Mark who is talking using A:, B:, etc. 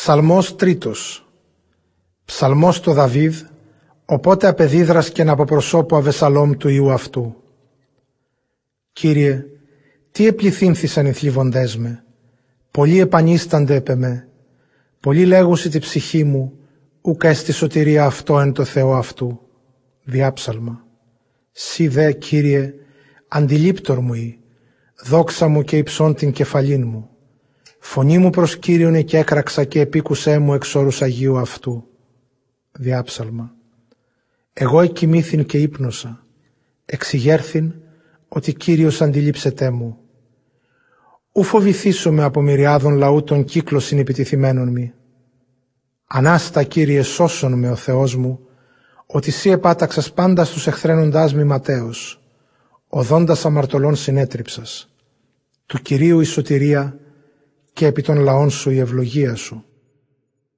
A: Ψαλμός τρίτος. Ψαλμός το Δαβίδ, οπότε απεδίδρας και από προσώπου Αβεσαλόμ του Υιού αυτού. Κύριε, τι επληθύνθησαν οι θλιβοντές με, πολλοί επανίστανται επ' εμέ, πολλοί λέγουσι τη ψυχή μου, ουκ έστι σωτηρία αυτό εν το Θεό αυτού. Διάψαλμα. Σύ δε, Κύριε, αντιλήπτορ μου ή, δόξα μου και υψών την κεφαλήν μου. Φωνή μου προς Κύριον εκέκραξα και επίκουσέ μου εξ όρους Αγίου αυτού. Διάψαλμα. Εγώ εκοιμήθην και ύπνοσα, εξηγέρθην ότι Κύριος αντιλήψετέ μου. Ου φοβηθήσομαι από μυριάδων λαού των κύκλων συνεπιτηθειμένων μη. Ανάστα, Κύριε, σώσον με ο Θεός μου, ότι σύ επάταξας πάντα στους εχθρένοντάς μη ματέως, οδόντας αμαρτωλών συνέτριψας. Του Κυρίου η σωτηρία και επί των λαών σου η ευλογία σου.